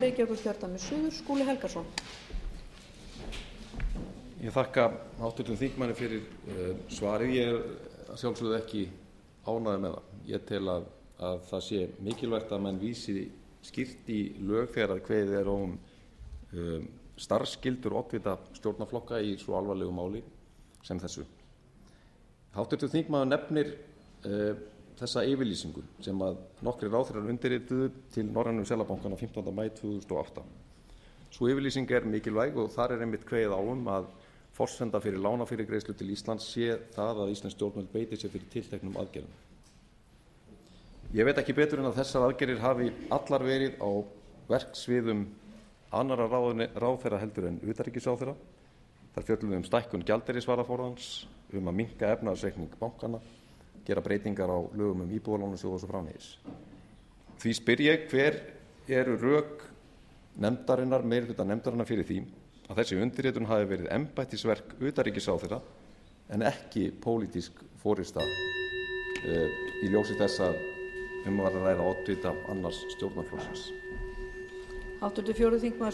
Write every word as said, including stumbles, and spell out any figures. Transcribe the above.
Reykjavíkurkjördæmis suður, Skúli Helgason. Ég þakka háttvirtum þingmanni fyrir uh, svarið. Ég er að sjálfsögðu ekki ánægður með það. Ég tel að, að það sé mikilvægt að menn vísi skýrt í lög þegar að kveðið er um um starfsskyldur oddvita stjórnarflokka í svo alvarlegu máli sem þessu. Háttvirtur þingmaður nefnir uh, þessa yfirlýsingu sem að nokkrir ráðherrar undirrituðu til Norrænu Seðlabankana fimmtánda maí tvö þúsund og átta. Sú yfirlýsing er mikilvæg og þar er einmitt kveðið á um að forsenda fyrir lánafyrirgreiðslu til Íslands sé það að íslensk stjórnvöld beiti sér fyrir tilteknum aðgerðum. Ég veit ekki betur en að þessar aðgerðir hafi allar verið á verksviðum annarra ráðherra heldur en utanríkisráðherra. Þar fjölluðu um stækkun gjaldeyrisvaraforðans, um að minnka efnahagsreikning bankana, gera breytingar á lögum um íbúðalánasjóð og svo framvegis. Því spyr ég, hver eru rök nefndarinnar, meirihluta nefndarinnar fyrir því að þessi undirritun hafi verið embættisverk utanríkisráðherra en ekki pólitísk forysta uh, í ljósi þess að um var að ræða oddvita annars stjórnarflokksins. Háttvirtur fjórði þingmaður